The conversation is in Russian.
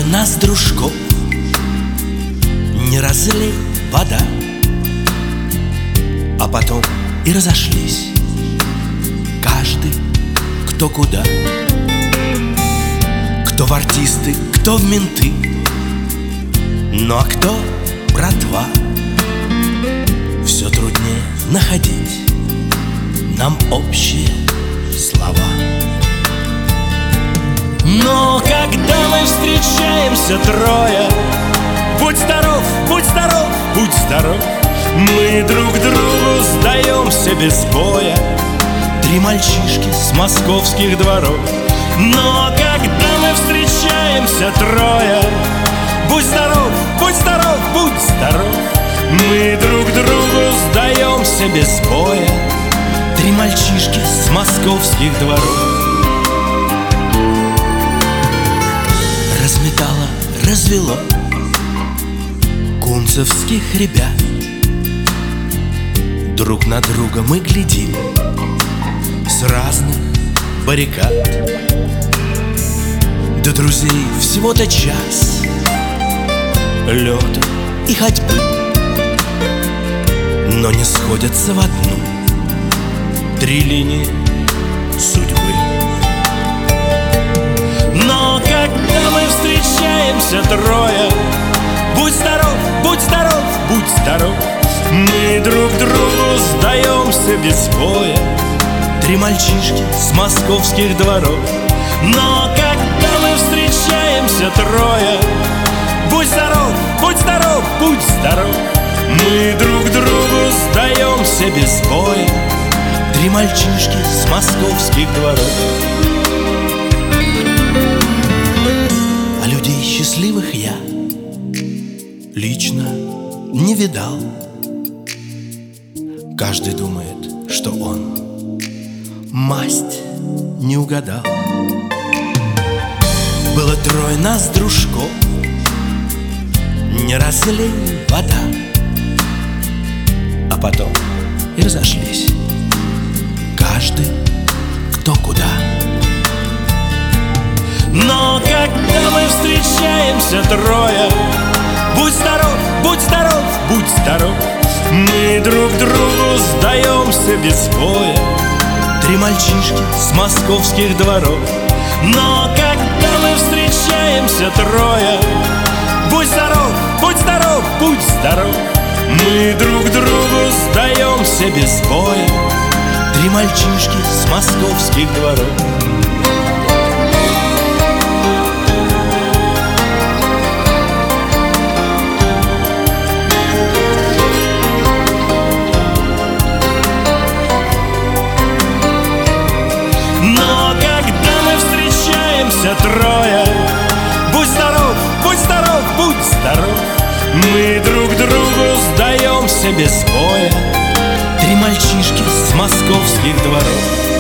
нас, дружков, не разлей вода. А потом и разошлись, каждый кто куда. Кто в артисты, кто в менты, ну а кто братва. Все труднее находить нам общие слова. Но когда мы встречаемся трое, будь здоров, будь здоров, будь здоров, мы друг другу сдаемся без боя. Три мальчишки с московских дворов. Но когда мы встречаемся трое, будь здоров, будь здоров, будь здоров, мы друг другу сдаемся без боя. Три мальчишки с московских дворов. Разметало, развело кунцевских ребят. Друг на друга мы глядим с разных баррикад. До друзей всего-то час лёта и ходьбы, но не сходятся в одну три линии судьбы. Но когда мы встречаемся трое, будь здоров, будь здоров, будь здоров, мы друг другу сдаемся без боя. Три мальчишки с московских дворов. Но когда мы встречаемся трое, будь здоров, будь здоров, будь здоров, мы друг другу сдаемся без боя. Три мальчишки с московских дворов. А людей счастливых я лично не видал. Каждый думает, что он масть не угадал. Было трое нас, дружков, не разлей вода. А потом и разошлись, каждый кто куда. Но когда мы встречаемся трое, будь здоров, будь здоров, будь здоров, мы друг другу сдаемся без боя. Три мальчишки с московских дворов. Но когда мы встречаемся трое, будь здоров, будь здоров, будь здоров, мы друг другу сдаемся без боя. Три мальчишки с московских дворов. Но когда мы встречаемся трое, будь здоров, будь здоров, будь здоров, мы друг другу сдаемся без боя. Три мальчишки с московских дворов.